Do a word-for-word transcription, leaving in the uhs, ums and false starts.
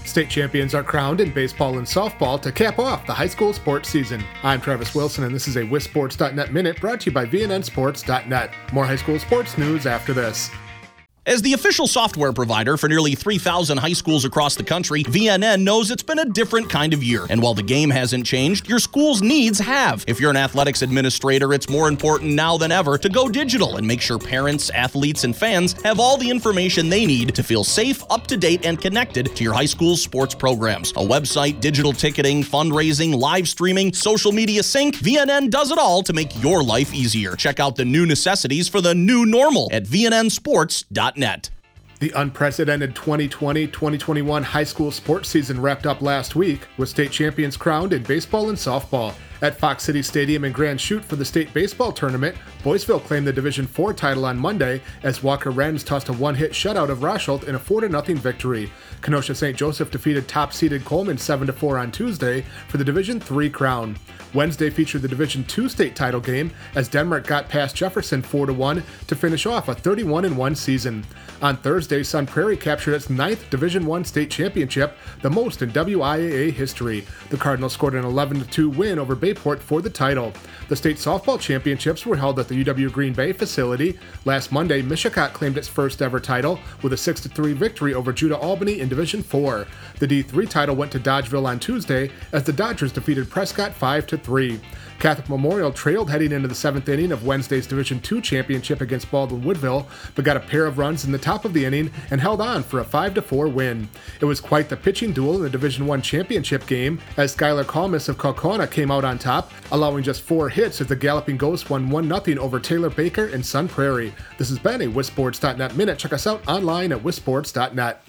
State champions are crowned in baseball and softball to cap off the high school sports season. I'm Travis Wilson, and this is a W I S Sports dot net Minute brought to you by V N N Sports dot net. More high school sports news after this. As the official software provider for nearly three thousand high schools across the country, V N N knows it's been a different kind of year. And while the game hasn't changed, your school's needs have. If you're an athletics administrator, it's more important now than ever to go digital and make sure parents, athletes, and fans have all the information they need to feel safe, up-to-date, and connected to your high school's sports programs. A website, digital ticketing, fundraising, live streaming, social media sync, V N N does it all to make your life easier. Check out the new necessities for the new normal at V N N Sports dot net. The unprecedented twenty twenty twenty twenty-one high school sports season wrapped up last week with state champions crowned in baseball and softball. At Fox City Stadium in Grand Chute for the state baseball tournament, Boysville claimed the Division four title on Monday as Walker Wrens tossed a one-hit shutout of Rosholt in a four to nothing victory. Kenosha Saint Joseph defeated top-seeded Coleman seven to four on Tuesday for the Division three crown. Wednesday featured the Division two state title game as Denmark got past Jefferson four to one to finish off a thirty-one and one season. On Thursday, Sun Prairie captured its ninth Division one state championship, the most in W I A A history. The Cardinals scored an eleven to two win over Bayport for the title. The state softball championships were held at the U W Green Bay facility. Last Monday, Mishicot claimed its first ever title with a six to three victory over Judah Albany in Division four. The D three title went to Dodgeville on Tuesday as the Dodgers defeated Prescott five to three. Catholic Memorial trailed heading into the seventh inning of Wednesday's Division two championship against Baldwin Woodville, but got a pair of runs in the top of the inning and held on for a five to four win. It was quite the pitching duel in the Division one championship game as Skylar Kalmus of Kaukauna came out on top, allowing just four hits as the Galloping Ghosts won one nothing over Taylor Baker and Sun Prairie. This has been a W I S Sports dot net Minute. Check us out online at W I S Sports dot net.